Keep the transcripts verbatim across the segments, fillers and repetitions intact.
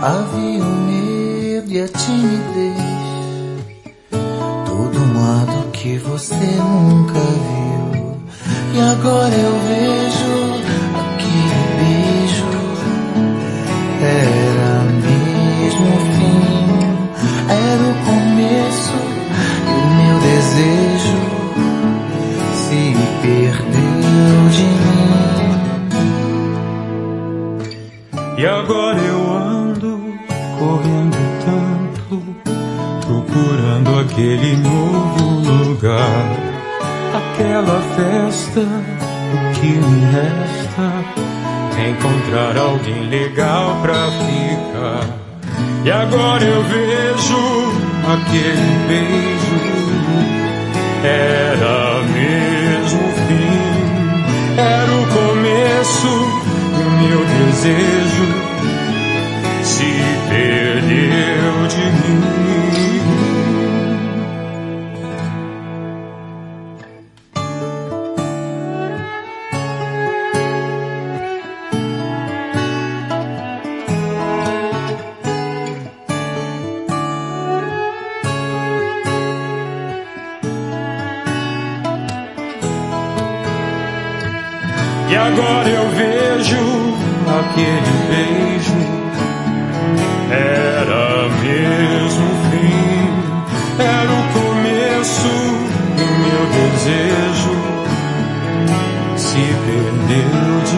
Havia o medo e a timidez, todo um lado que você nunca viu. E agora eu vejo aquele beijo, era mesmo o fim, era o começo, e o meu desejo se perdeu de mim. E agora eu ando correndo tanto, procurando aquele novo lugar, aquela festa. O que me resta é encontrar alguém legal pra ficar. E agora eu vejo aquele beijo, era mesmo o fim, era o começo, e o meu desejo se perdeu de mim. E agora eu vejo aquele beijo, era mesmo o fim, era o começo, e o meu desejo se perdeu de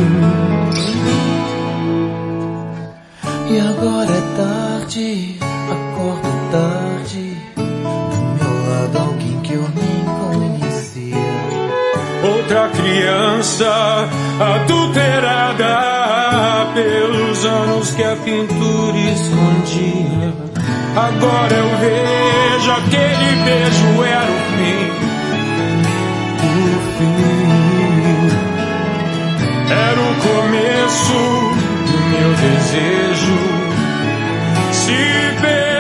mim. E agora é tarde, acordo tarde, do meu lado alguém que eu nem conhecia. Outra criança adulterada pelos anos que a pintura escondia. Agora eu vejo aquele beijo era o fim, o fim, era o começo do meu desejo se perdeu.